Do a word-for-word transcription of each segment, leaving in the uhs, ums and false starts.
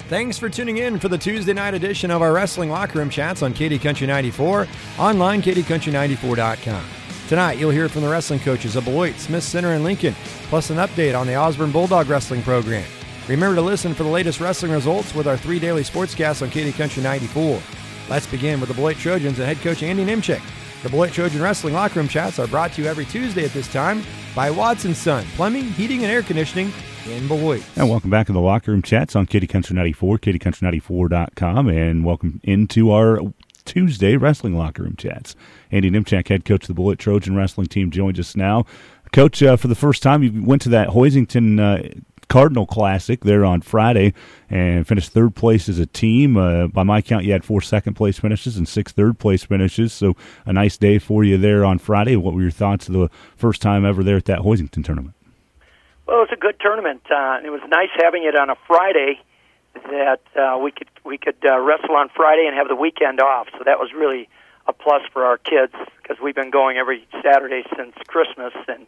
Thanks for tuning in for the Tuesday night edition of our Wrestling Locker Room Chats on K D Country ninety-four, online K D Country ninety-four dot com. Tonight, you'll hear from the wrestling coaches of Beloit, Smith Center, and Lincoln, plus an update on the Osborne Bulldog Wrestling program. Remember to listen for the latest wrestling results with our three daily sportscasts on K D Country ninety-four. Let's begin with the Beloit Trojans and head coach Andy Nemchek. The Beloit Trojan Wrestling Locker Room Chats are brought to you every Tuesday at this time by Watson Son, Plumbing, Heating, and Air Conditioning in Beloit. And welcome back to the Locker Room Chats on K D Country ninety-four, K D Country ninety-four dot com, and welcome into our Tuesday Wrestling Locker Room Chats. Andy Nemchek, head coach of the Beloit Trojan Wrestling team, joins us now. Coach, uh, for the first time, you went to that Hoisington uh, Cardinal Classic there on Friday and finished third place as a team. Uh, by my count, you had four second-place finishes and six third-place finishes, so a nice day for you there on Friday. What were your thoughts of the first time ever there at that Hoisington tournament? Well, it was a good tournament. Uh, it was nice having it on a Friday that uh, we could we could uh, wrestle on Friday and have the weekend off. So that was really a plus for our kids because we've been going every Saturday since Christmas, and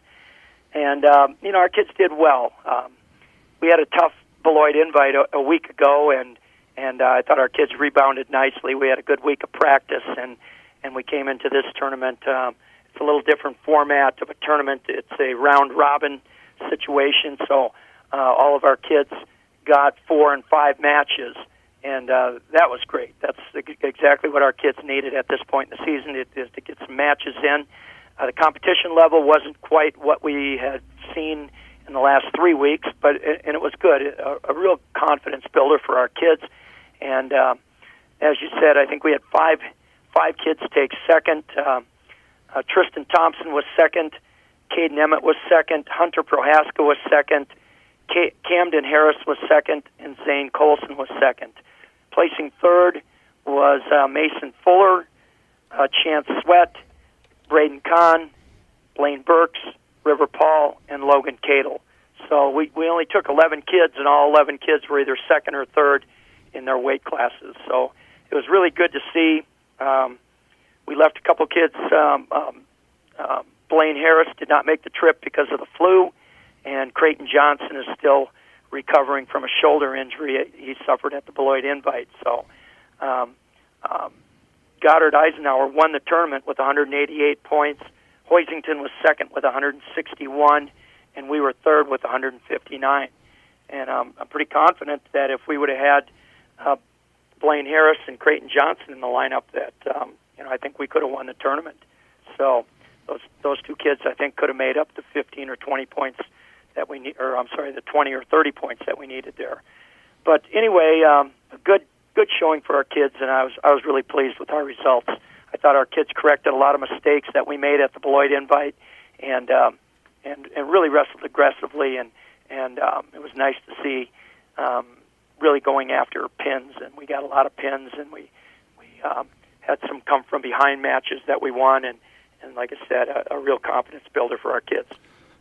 and um, you know our kids did well. Um, we had a tough Beloit invite a, a week ago, and and uh, I thought our kids rebounded nicely. We had a good week of practice, and and we came into this tournament. Um, it's a little different format of a tournament. It's a round robin situation, so uh, all of our kids got four and five matches, and uh, that was great. That's exactly what our kids needed at this point in the season, it, is to get some matches in. Uh, the competition level wasn't quite what we had seen in the last three weeks, but and it was good, a, a real confidence builder for our kids. And uh, as you said, I think we had five five kids take second. Uh, uh, Tristan Thompson was second. Caden Emmett was second, Hunter Prohaska was second, K- Camden Harris was second, and Zane Colson was second. Placing third was uh, Mason Fuller, uh, Chance Sweat, Braden Kahn, Blaine Burks, River Paul, and Logan Cadle. So we, we only took eleven kids, and all eleven kids were either second or third in their weight classes. So it was really good to see. Um, we left a couple kids um, um, um, Blaine Harris did not make the trip because of the flu, and Creighton Johnson is still recovering from a shoulder injury he suffered at the Beloit Invite. So um, um, Goddard Eisenhower won the tournament with one hundred eighty-eight points. Hoisington was second with one hundred sixty-one, and we were third with one hundred fifty-nine. And um, I'm pretty confident that if we would have had uh, Blaine Harris and Creighton Johnson in the lineup, that um, you know I think we could have won the tournament. So Those those two kids, I think, could have made up the fifteen or twenty points that we need, or I'm sorry, the twenty or thirty points that we needed there. But anyway, um, a good good showing for our kids, and I was I was really pleased with our results. I thought our kids corrected a lot of mistakes that we made at the Beloit Invite, and um, and and really wrestled aggressively, and and um, it was nice to see um, really going after pins, and we got a lot of pins, and we we um, had some come from behind matches that we won, and. And like I said, a, a real confidence builder for our kids.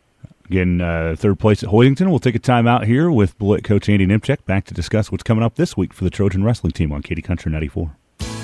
Again, uh, third place at Hoisington. We'll take a time out here with Beloit coach Andy Nemchek back to discuss what's coming up this week for the Trojan Wrestling team on K D Country ninety-four.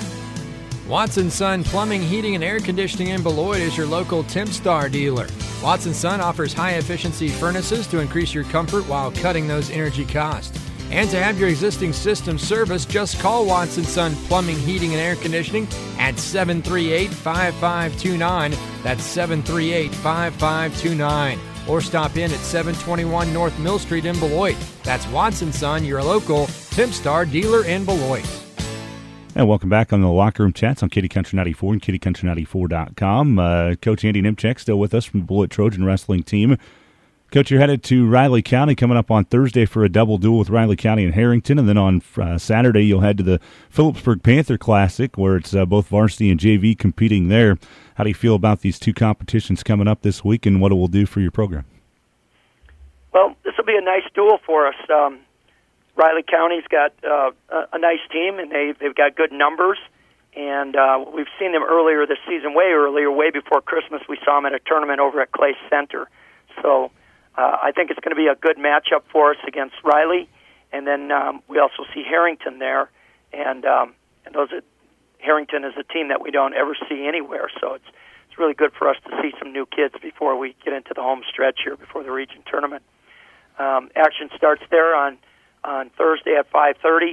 Watson Son Plumbing, Heating, and Air Conditioning in Beloit is your local Tempstar dealer. Watson Son offers high-efficiency furnaces to increase your comfort while cutting those energy costs. And to have your existing system serviced, just call Watson Son Plumbing, Heating, and Air Conditioning at seven three eight, five five two nine. That's seven three eight, five five two nine. Or stop in at seven twenty-one North Mill Street in Beloit. That's Watson Son, your local Tempstar dealer in Beloit. And welcome back on the Locker Room Chats on K D Country ninety-four and K D Country ninety-four dot com. Uh, Coach Andy Nemchek still with us from the Beloit Trojan Wrestling team. Coach, you're headed to Riley County coming up on Thursday for a double duel with Riley County and Harrington, and then on uh, Saturday you'll head to the Phillipsburg Panther Classic where it's uh, both varsity and J V competing there. How do you feel about these two competitions coming up this week and what it will do for your program? Well, this will be a nice duel for us. Um, Riley County's got uh, a, a nice team, and they, they've got good numbers, and uh, we've seen them earlier this season, way earlier, way before Christmas. We saw them at a tournament over at Clay Center. So Uh, I think it's going to be a good matchup for us against Riley, and then um, we also see Harrington there, and um, and those are, Harrington is a team that we don't ever see anywhere, so it's it's really good for us to see some new kids before we get into the home stretch here before the region tournament. Um, action starts there on on Thursday at five thirty.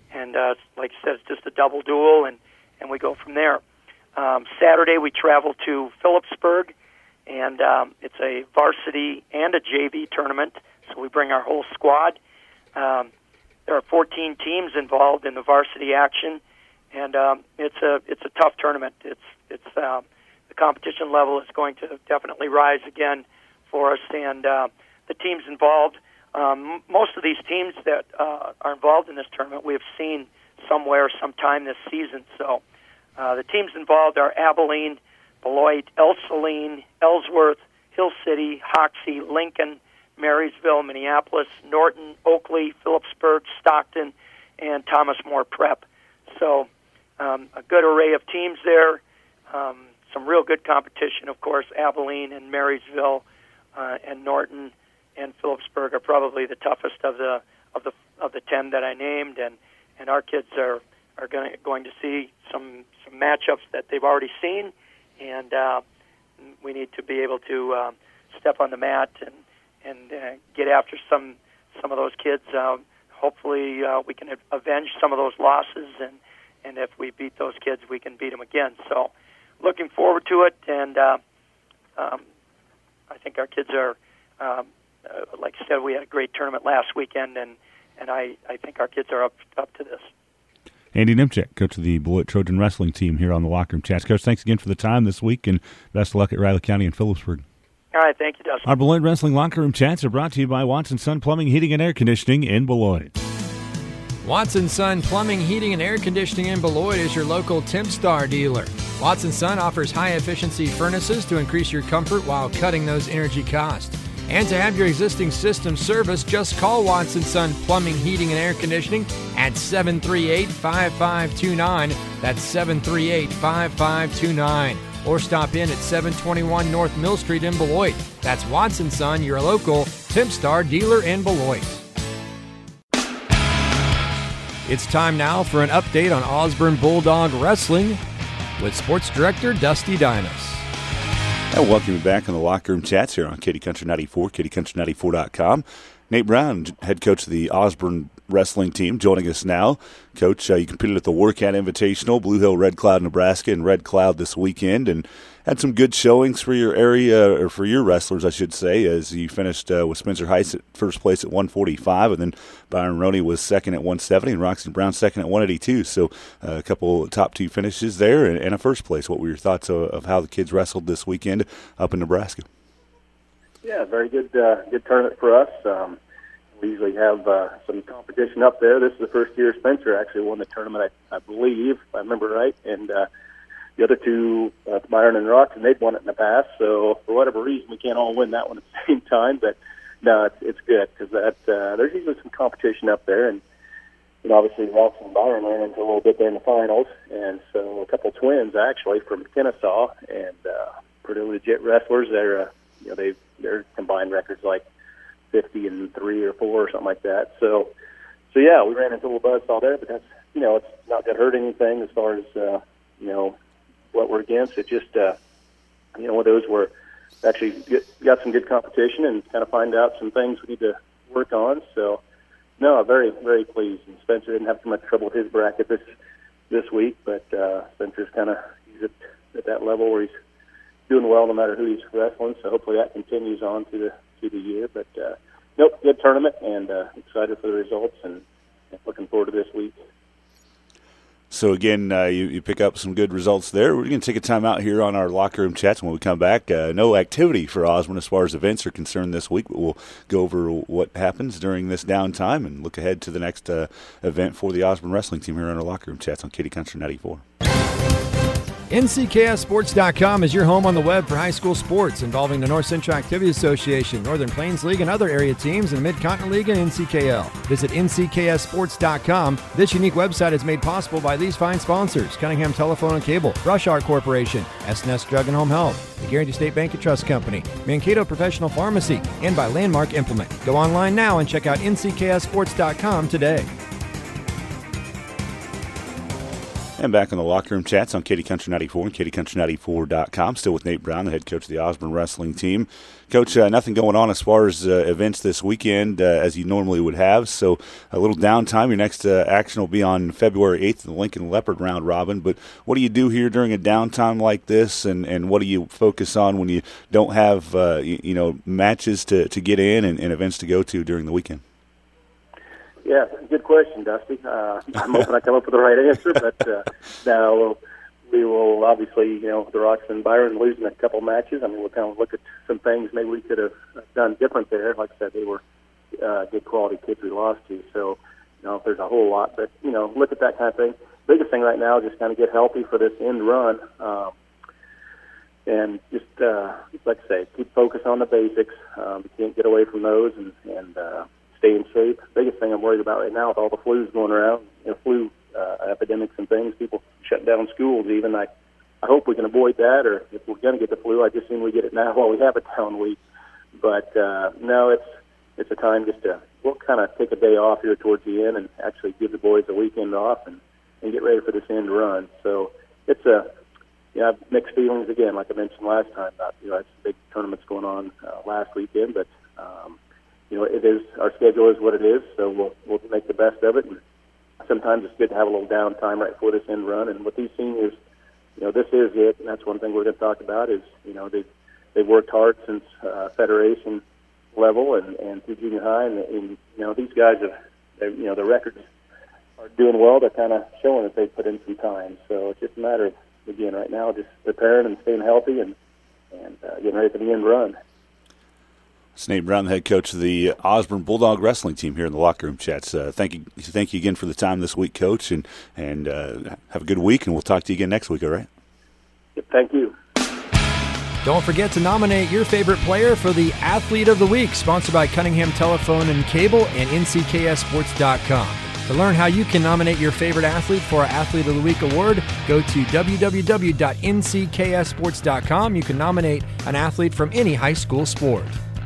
and uh, like I said, it's just a double duel, and, and we go from there. Um, Saturday we travel to Phillipsburg, and um, it's a varsity and a J V tournament, so we bring our whole squad. Um, there are fourteen teams involved in the varsity action, and um, it's a it's a tough tournament. It's it's uh, the competition level is going to definitely rise again for us, and uh, the teams involved. Um, most of these teams that uh, are involved in this tournament we have seen somewhere, sometime this season. So uh, the teams involved are Abilene, Beloit, El Saline, Ellsworth, Hill City, Hoxie, Lincoln, Marysville, Minneapolis, Norton, Oakley, Phillipsburg, Stockton, and Thomas More Prep. So um, a good array of teams there. Um, some real good competition, of course. Abilene and Marysville uh, and Norton and Phillipsburg are probably the toughest of the of the of the ten that I named, and, and our kids are are going going to see some some matchups that they've already seen, and uh, we need to be able to uh, step on the mat and and uh, get after some some of those kids. Uh, hopefully, uh, we can avenge some of those losses, and and if we beat those kids, we can beat them again. So, looking forward to it, and uh, um, I think our kids are. Um, Uh, like I said, we had a great tournament last weekend, and, and I, I think our kids are up up to this. Andy Nimchek, coach of the Beloit Trojan wrestling team here on the Locker Room Chats. Coach, thanks again for the time this week, and best of luck at Riley County and Phillipsburg. All right, thank you, Dustin. Our Beloit Wrestling Locker Room Chats are brought to you by Watson Sun Plumbing, Heating, and Air Conditioning in Beloit. Watson Sun Plumbing, Heating, and Air Conditioning in Beloit is your local TempStar dealer. Watson Sun offers high-efficiency furnaces to increase your comfort while cutting those energy costs. And to have your existing system serviced, just call Watson Sun Plumbing, Heating, and Air Conditioning at seven three eight, five five two nine. That's seven three eight, five five two nine. Or stop in at seven twenty-one North Mill Street in Beloit. That's Watson Sun, your local TempStar dealer in Beloit. It's time now for an update on Osborne Bulldog Wrestling with Sports Director Dusty Dinas. And welcome you back on the Locker Room Chats here on Kitty Country ninety-four, kitty country ninety-four dot com. Nate Brown, head coach of the Osborne wrestling team, joining us now. Coach, uh, you competed at the Workout Invitational, Blue Hill, Red Cloud, Nebraska, and Red Cloud this weekend, and had some good showings for your area, or for your wrestlers, I should say, as you finished uh, with Spencer Heiss at first place at one forty-five, and then Byron Roney was second at one seventy, and Roxton Brown second at one eighty-two. So uh, a couple top two finishes there, and, and a first place. What were your thoughts of, of how the kids wrestled this weekend up in Nebraska? Yeah, very good, uh, good tournament for us. Um, we usually have uh, some competition up there. This is the first year Spencer actually won the tournament, I, I believe, if I remember right, and uh, the other two, uh, Byron and Roxton, they'd won it in the past. So for whatever reason, we can't all win that one at the same time. But no, it's, it's good because that uh, there's usually some competition up there, and you know, obviously Roxton and Byron ran into a little bit there in the finals, and so a couple twins actually from Kennesaw and uh, pretty legit wrestlers. They're uh, you know they their combined records like fifty and three or four or something like that. So so yeah, we ran into a little buzzsaw there, but that's you know it's not going to hurt anything as far as uh, you know. what we're against. It just, uh, you know, one of those where actually get, got some good competition and kind of find out some things we need to work on. So, no, very, very pleased. And Spencer didn't have too much trouble with his bracket this this week, but uh, Spencer's kind of he's at, at that level where he's doing well no matter who he's wrestling. So hopefully that continues on through the through the year. But uh, nope, good tournament, and uh, excited for the results, and, and looking forward to this week. So, again, uh, you, you pick up some good results there. We're going to take a time out here on our Locker Room Chats. When we come back, uh, no activity for Osborne as far as events are concerned this week, but we'll go over what happens during this downtime and look ahead to the next uh, event for the Osborne wrestling team here on our Locker Room Chats on Kitty Country ninety-four. N C K S sports dot com is your home on the web for high school sports involving the North Central Activity Association, Northern Plains League, and other area teams in the Mid-Continent League and N C K L. Visit N C K S sports dot com. This unique website is made possible by these fine sponsors: Cunningham Telephone and Cable, Rush Art Corporation, S N S Drug and Home Health, the Guarantee State Bank and Trust Company, Mankato Professional Pharmacy, and by Landmark Implement. Go online now and check out N C K S sports dot com today. And back in the locker room chats on Katy Country ninety-four and Katy Country ninety-four dot com. Still with Nate Brown, the head coach of the Osborne wrestling team. Coach, uh, nothing going on as far as uh, events this weekend uh, as you normally would have, so a little downtime. Your next uh, action will be on February eighth in the Lincoln Leopard round robin. But what do you do here during a downtime like this, and, and what do you focus on when you don't have uh, you, you know matches to, to get in and, and events to go to during the weekend? Yeah, good question, Dusty. Uh, I'm hoping I come up with the right answer, but uh, now we'll, we will obviously, you know, the Rocks and Byron losing a couple matches. I mean, we'll kind of look at some things maybe we could have done different there. Like I said, they were uh, good quality kids we lost to, so, you know, there's a whole lot. But, you know, look at that kind of thing. Biggest thing right now is just kind of get healthy for this end run. Um, and just, uh, like I say, keep focus on the basics. Um, we can't get away from those and, and uh, stay in shape. Biggest thing I'm worried about right now with all the flus going around, you know, flu uh, epidemics and things, people shut down schools even. I, I hope we can avoid that, or if we're going to get the flu, I just assume we get it now while we have a down week. But uh, no, it's it's a time just to, we'll kind of take a day off here towards the end and actually give the boys a weekend off and, and get ready for this end run. So it's a, yeah, I have mixed feelings again, like I mentioned last time. About, you know, it's big tournaments going on uh, last weekend, but um, you know, it is, our schedule is what it is, so we'll we'll make the best of it. And sometimes it's good to have a little downtime right before this end run. And with these seniors, you know, this is it, and that's one thing we're going to talk about is, you know, they they've worked hard since uh, Federation level and, and through junior high, and, and you know, these guys have, they, you know, the records are doing well. They're kind of showing that they've put in some time. So it's just a matter of, again, right now, just preparing and staying healthy and and uh, getting ready for the end run. It's Nate Brown, the head coach of the Osborne Bulldog wrestling team here in the locker room chats. Uh, thank you, thank you again for the time this week, Coach, and and uh, have a good week. And we'll talk to you again next week. All right? Yep, thank you. Don't forget to nominate your favorite player for the Athlete of the Week, sponsored by Cunningham Telephone and Cable and N C K S Sports dot com. To learn how you can nominate your favorite athlete for our Athlete of the Week award, go to w w w dot n c k s sports dot com. You can nominate an athlete from any high school sport.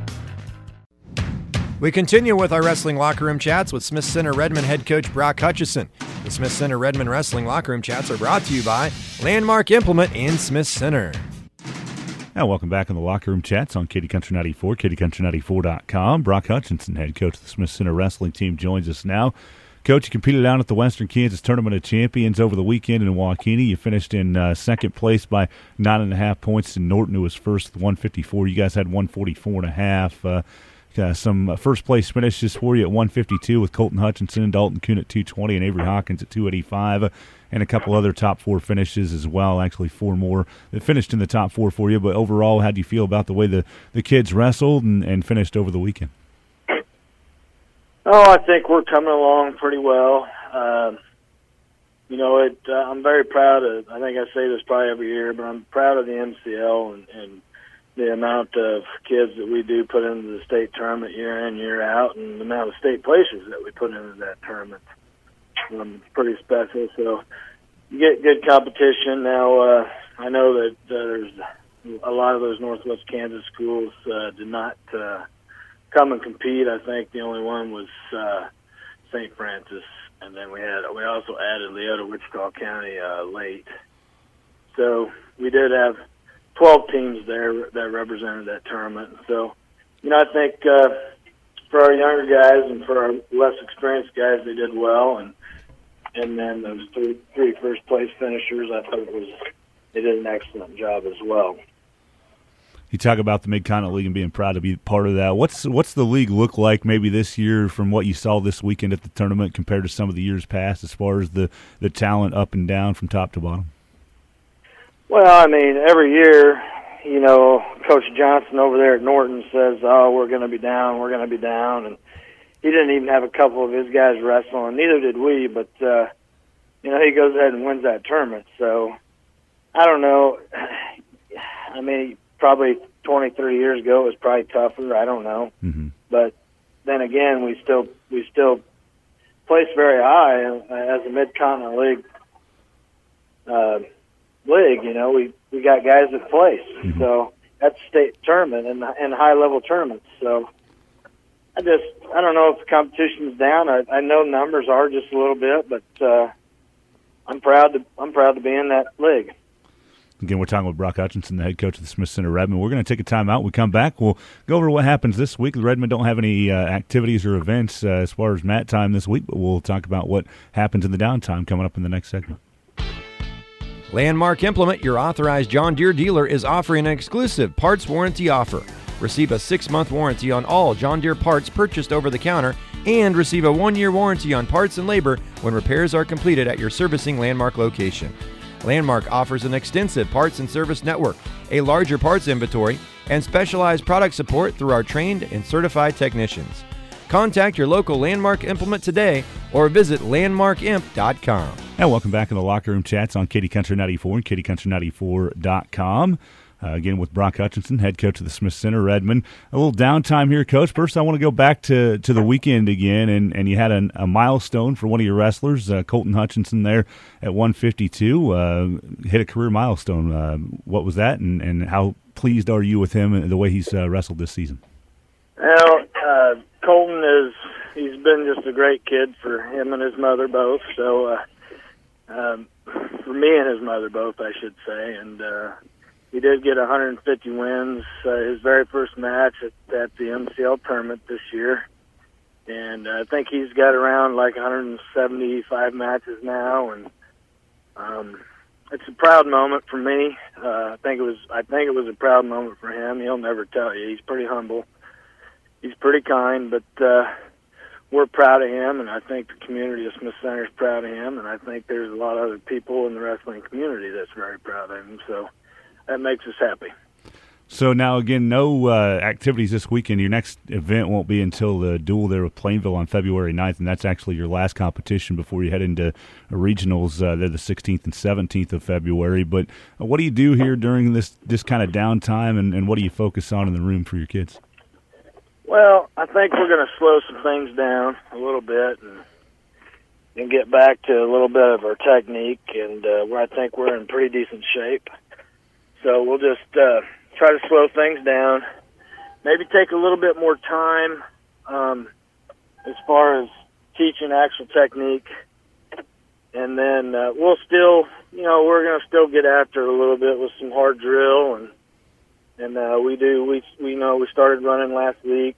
We continue with our wrestling locker room chats with Smith Center Redmond head coach Brock Hutchison. The Smith Center Redmond wrestling locker room chats are brought to you by Landmark Implement in Smith Center. Now, welcome back in the locker room chats on Katy Country ninety-four, Katy Country ninety-four dot com. Brock Hutchison, head coach of the Smith Center wrestling team, joins us now. Coach, you competed out at the Western Kansas Tournament of Champions over the weekend in Waukene. You finished in uh, second place by nine and a half points to Norton, who was first with one fifty-four. You guys had one forty-four and a half. Uh, Uh, some uh, first-place finishes for you at one fifty-two with Colton Hutchinson and Dalton Kuhn at two twenty and Avery Hawkins at two eighty-five, uh, and a couple other top four finishes as well, actually four more that finished in the top four for you. But overall, how do you feel about the way the, the kids wrestled and, and finished over the weekend? Oh, I think we're coming along pretty well. Um, you know, it. Uh, I'm very proud of, I think I say this probably every year, but I'm proud of the M C L and, and the amount of kids that we do put into the state tournament year in, year out, and the amount of state places that we put into that tournament. Um, pretty special. So you get good competition. Now, uh, I know that uh, there's a lot of those Northwest Kansas schools uh, did not uh, come and compete. I think the only one was uh, Saint Francis, and then we had we also added Leota, Wichita County uh, late. So we did have twelve teams there that represented that tournament. So, you know, I think uh, for our younger guys and for our less experienced guys, they did well. And and then those three, three first place finishers, I thought it was they did an excellent job as well. You talk about the Mid-Continent League and being proud to be part of that. What's what's the league look like maybe this year from what you saw this weekend at the tournament compared to some of the years past as far as the, the talent up and down from top to bottom? Well, I mean, every year, you know, Coach Johnson over there at Norton says, oh, we're going to be down, we're going to be down. And he didn't even have a couple of his guys wrestling, and neither did we. But, uh, you know, he goes ahead and wins that tournament. So, I don't know. I mean, probably twenty, thirty years ago it was probably tougher. I don't know. Mm-hmm. But then again, we still we still placed very high as a Mid-Continent League uh league, you know, we, we got guys that place. Mm-hmm. So that's state tournament and and high level tournaments. So I just I don't know if the competition's down. I, I know numbers are just a little bit, but uh, I'm proud to I'm proud to be in that league. Again, we're talking with Brock Hutchinson, the head coach of the Smith Center Redmond. We're going to take a time out. We come back. We'll go over what happens this week. The Redmond don't have any uh, activities or events uh, as far as mat time this week, but we'll talk about what happens in the downtime coming up in the next segment. Landmark Implement, your authorized John Deere dealer, is offering an exclusive parts warranty offer. Receive a six-month warranty on all John Deere parts purchased over the counter and receive a one-year warranty on parts and labor when repairs are completed at your servicing Landmark location. Landmark offers an extensive parts and service network, a larger parts inventory, and specialized product support through our trained and certified technicians. Contact your local Landmark Implement today or visit landmark imp dot com. And welcome back in the Locker Room Chats on Kitty Country ninety-four and kitty country ninety-four dot com. Uh, again, with Brock Hutchinson, head coach of the Smith Center Redmond. A little downtime here, Coach. First, I want to go back to, to the weekend again, and, and you had an, a milestone for one of your wrestlers, uh, Colton Hutchinson, there at one fifty-two. Uh, hit a career milestone. Uh, what was that, and, and how pleased are you with him and the way he's uh, wrestled this season? Well, uh, Colton is he's been just a great kid for him and his mother both. So, uh, um, for me and his mother both, I should say, and. Uh, He did get one hundred fifty wins, uh, his very first match at, at the M C L tournament this year. And uh, I think he's got around like one hundred seventy-five matches now. And um, it's a proud moment for me. Uh, I think it was I think it was a proud moment for him. He'll never tell you. He's pretty humble. He's pretty kind, but uh, we're proud of him, and I think the community of Smith Center is proud of him, and I think there's a lot of other people in the wrestling community that's very proud of him. So that makes us happy. So now, again, no uh, activities this weekend. Your next event won't be until the duel there with Plainville on February ninth, and that's actually your last competition before you head into regionals. Uh, they're the sixteenth and seventeenth of February. But uh, what do you do here during this, this kind of downtime, and, and what do you focus on in the room for your kids? Well, I think we're going to slow some things down a little bit and and get back to a little bit of our technique, and uh, where I think we're in pretty decent shape. So we'll just uh, try to slow things down, maybe take a little bit more time um, as far as teaching actual technique. And then uh, we'll still, you know, we're going to still get after it a little bit with some hard drill. And and uh, we do, we, we know we started running last week.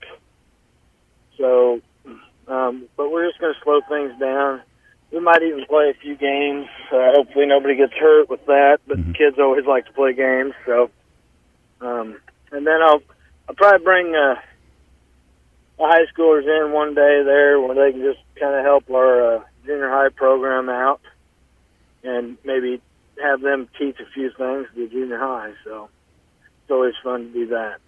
So, um, but we're just going to slow things down. We might even play a few games. Uh, hopefully nobody gets hurt with that, but mm-hmm. kids always like to play games. So, um, and then I'll I'll probably bring uh, the high schoolers in one day there where they can just kind of help our uh, junior high program out, and maybe have them teach a few things to the junior high. So it's always fun to do that.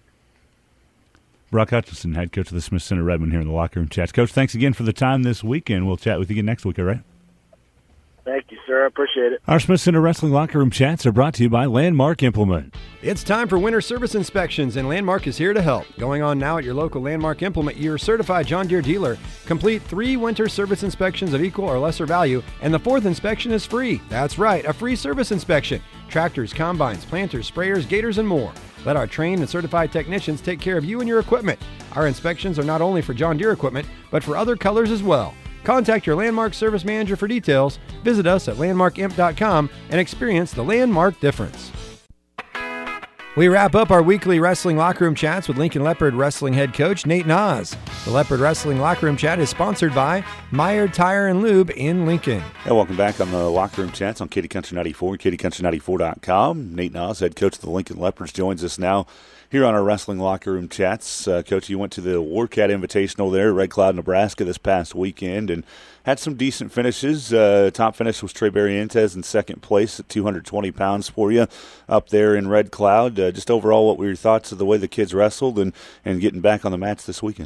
Brock Hutchinson, head coach of the Smith Center Redmond here in the Locker Room Chats. Coach, thanks again for the time this week, and we'll chat with you again next week, all right? Thank you, sir. I appreciate it. Our Smith Center Wrestling Locker Room Chats are brought to you by Landmark Implement. It's time for winter service inspections, and Landmark is here to help. Going on now at your local Landmark Implement, your certified John Deere dealer. Complete three winter service inspections of equal or lesser value, and the fourth inspection is free. That's right, a free service inspection. Tractors, combines, planters, sprayers, gators, and more. Let our trained and certified technicians take care of you and your equipment. Our inspections are not only for John Deere equipment, but for other colors as well. Contact your Landmark service manager for details. Visit us at landmark imp dot com and experience the Landmark difference. We wrap up our weekly Wrestling Locker Room Chats with Lincoln Leopard Wrestling head coach Nate Nas. The Leopard Wrestling Locker Room Chat is sponsored by Meyer Tire and Lube in Lincoln. Hey, welcome back on the Locker Room Chats on Kitty Country ninety-four, kitty country ninety-four dot com. Nate Nas, head coach of the Lincoln Leopards, joins us now here on our Wrestling Locker Room Chats. Uh, Coach, you went to the Warcat Invitational there, Red Cloud, Nebraska, this past weekend, and had some decent finishes. Uh, top finish was Trey Barrientos in second place at two hundred twenty pounds for you up there in Red Cloud. Uh, just overall, what were your thoughts of the way the kids wrestled and, and getting back on the mats this weekend?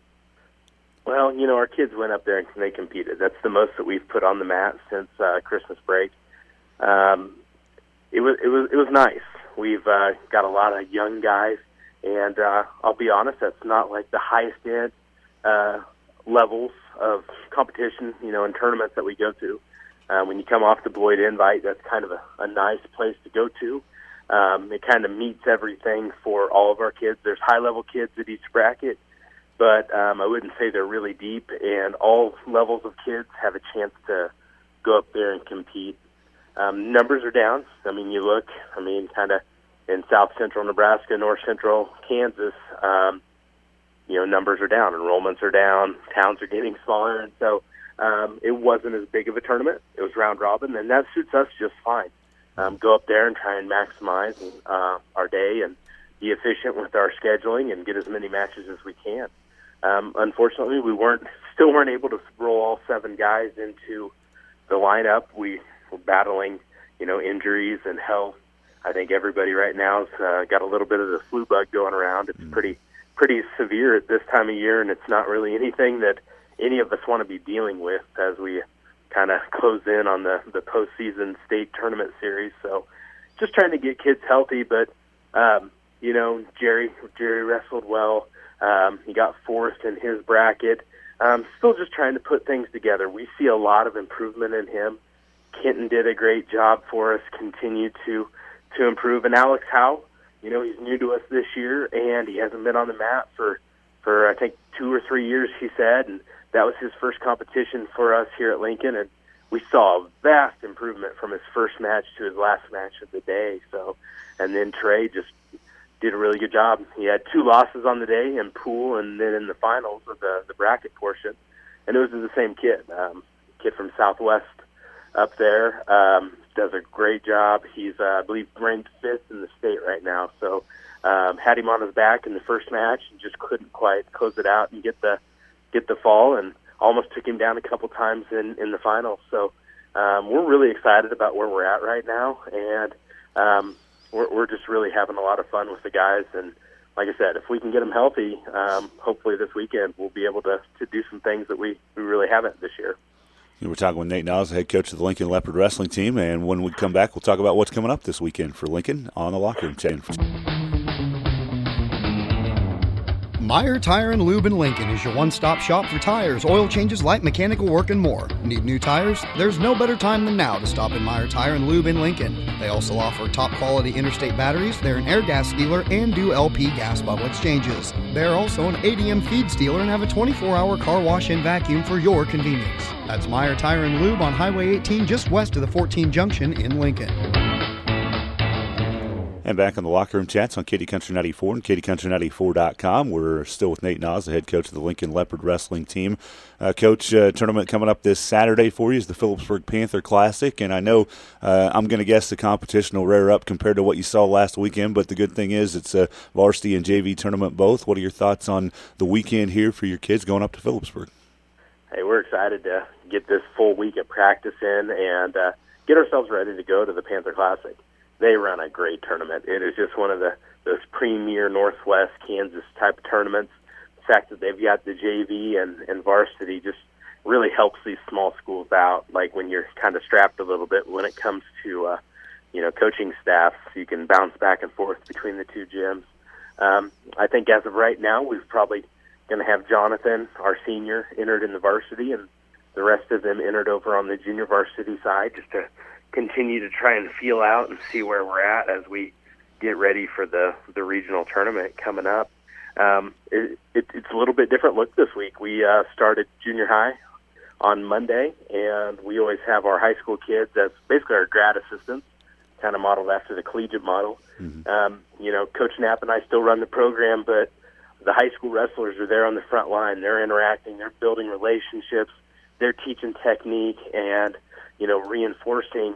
Well, you know, our kids went up there and they competed. That's the most that we've put on the mat since uh, Christmas break. Um, it was it was it was nice. We've uh, got a lot of young guys, and uh, I'll be honest, that's not like the highest end uh, levels of competition, you know, in tournaments that we go to. Uh, when you come off the Boyd Invite, that's kind of a, a nice place to go to. Um, it kind of meets everything for all of our kids. There's high-level kids at each bracket, but um, I wouldn't say they're really deep, and all levels of kids have a chance to go up there and compete. Um, numbers are down. I mean, you look, I mean, kind of in south central Nebraska, north central Kansas, um, you know, numbers are down, enrollments are down, towns are getting smaller, and so um, it wasn't as big of a tournament. It was round robin, and that suits us just fine. Um, go up there and try and maximize uh, our day and be efficient with our scheduling and get as many matches as we can. Um, unfortunately, we weren't still weren't able to roll all seven guys into the lineup. We were battling, you know, injuries and health. I think everybody right now has uh, got a little bit of the flu bug going around. It's pretty pretty severe at this time of year, and it's not really anything that any of us want to be dealing with as we kind of close in on the, the postseason state tournament series. So just trying to get kids healthy, but, um, you know, Jerry Jerry wrestled well. Um, he got fourth in his bracket. Um, still just trying to put things together. We see a lot of improvement in him. Kenton did a great job for us, continued to, to improve. And Alex Howe, you know, he's new to us this year, and he hasn't been on the mat for, for I think, two or three years, he said, and that was his first competition for us here at Lincoln, and we saw a vast improvement from his first match to his last match of the day. So, and then Trey just did a really good job. He had two losses on the day in pool and then in the finals of the, the bracket portion, and it was the same kid, um, kid from Southwest up there, um, does a great job. He's, uh, I believe, ranked fifth in the state right now. So um, had him on his back in the first match and just couldn't quite close it out and get the get the fall, and almost took him down a couple times in, in the final. So um, we're really excited about where we're at right now, and um, we're, we're just really having a lot of fun with the guys. And like I said, if we can get them healthy, um, hopefully this weekend we'll be able to, to do some things that we, we really haven't this year. We're talking with Nate Niles, the head coach of the Lincoln Leopard Wrestling Team, and when we come back, we'll talk about what's coming up this weekend for Lincoln on the Locker Room Chat. Meyer Tire and Lube in Lincoln is your one-stop shop for tires, oil changes, light mechanical work, and more. Need new tires? There's no better time than now to stop in Meyer Tire and Lube in Lincoln. They also offer top-quality interstate batteries. They're an air gas dealer and do L P gas bottle exchanges. They're also an A D M feeds dealer and have a twenty-four hour car wash and vacuum for your convenience. That's Meyer Tire and Lube on Highway eighteen, just west of the fourteen Junction in Lincoln. And back on the Locker Room Chats on Katy Country ninety-four and Katy Country ninety-four dot com. We're still with Nate Niles, the head coach of the Lincoln Leopard Wrestling Team. Uh, coach, uh, tournament coming up this Saturday for you is the Phillipsburg Panther Classic, and I know uh, I'm going to guess the competition will rear up compared to what you saw last weekend, but the good thing is it's a varsity and J V tournament both. What are your thoughts on the weekend here for your kids going up to Phillipsburg? Hey, we're excited to get this full week of practice in and uh, get ourselves ready to go to the Panther Classic. They run a great tournament. It is just one of the those premier Northwest Kansas type of tournaments. The fact that they've got the J V and, and varsity just really helps these small schools out. Like when you're kind of strapped a little bit when it comes to uh, you know coaching staff, so you can bounce back and forth between the two gyms. Um, I think as of right now, we're probably going to have Jonathan, our senior, entered in the varsity, and the rest of them entered over on the junior varsity side, just to continue to try and feel out and see where we're at as we get ready for the, the regional tournament coming up. Um, it, it, it's a little bit different look this week. We uh, started junior high on Monday, and we always have our high school kids as basically our grad assistants, kind of modeled after the collegiate model. Mm-hmm. Um, you know, Coach Knapp and I still run the program, but the high school wrestlers are there on the front line. They're interacting. They're building relationships. They're teaching technique and, you know, reinforcing,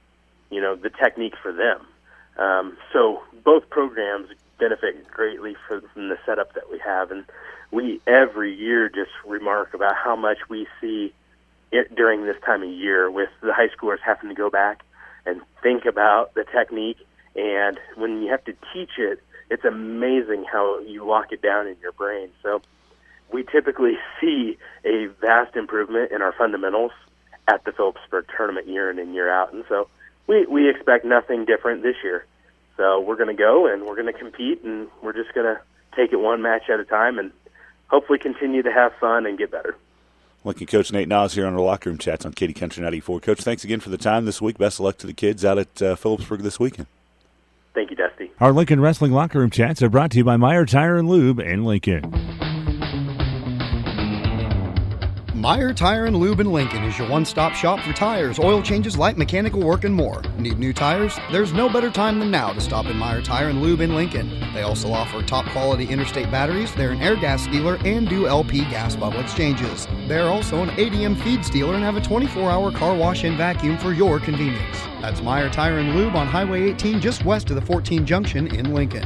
you know, the technique for them. Um, so both programs benefit greatly from, from the setup that we have. And we every year just remark about how much we see it during this time of year with the high schoolers having to go back and think about the technique. And when you have to teach it, it's amazing how you lock it down in your brain. So we typically see a vast improvement in our fundamentals at the Phillipsburg tournament year in and year out. And so we, we expect nothing different this year. So we're going to go and we're going to compete, and we're just going to take it one match at a time and hopefully continue to have fun and get better. Lincoln coach Nate Niles here on our Locker Room Chats on Katy Country ninety-four. Coach, thanks again for the time this week. Best of luck to the kids out at uh, Phillipsburg this weekend. Thank you, Dusty. Our Lincoln Wrestling Locker Room Chats are brought to you by Meyer Tire and Lube in Lincoln. Meyer Tire and Lube in Lincoln is your one-stop shop for tires, oil changes, light mechanical work, and more. Need new tires? There's no better time than now to stop in Meyer Tire and Lube in Lincoln. They also offer top-quality interstate batteries, they're an air gas dealer, and do L P gas bubble exchanges. They're also an A D M feeds dealer and have a twenty-four hour car wash and vacuum for your convenience. That's Meyer Tire and Lube on Highway eighteen, just west of the fourteen Junction in Lincoln.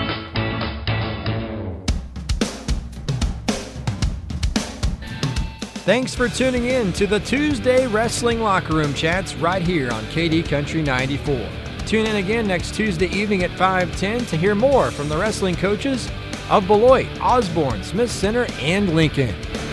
Thanks for tuning in to the Tuesday Wrestling Locker Room Chats right here on K D Country ninety-four. Tune in again next Tuesday evening at five ten to hear more from the wrestling coaches of Beloit, Osborne, Smith Center, and Lincoln.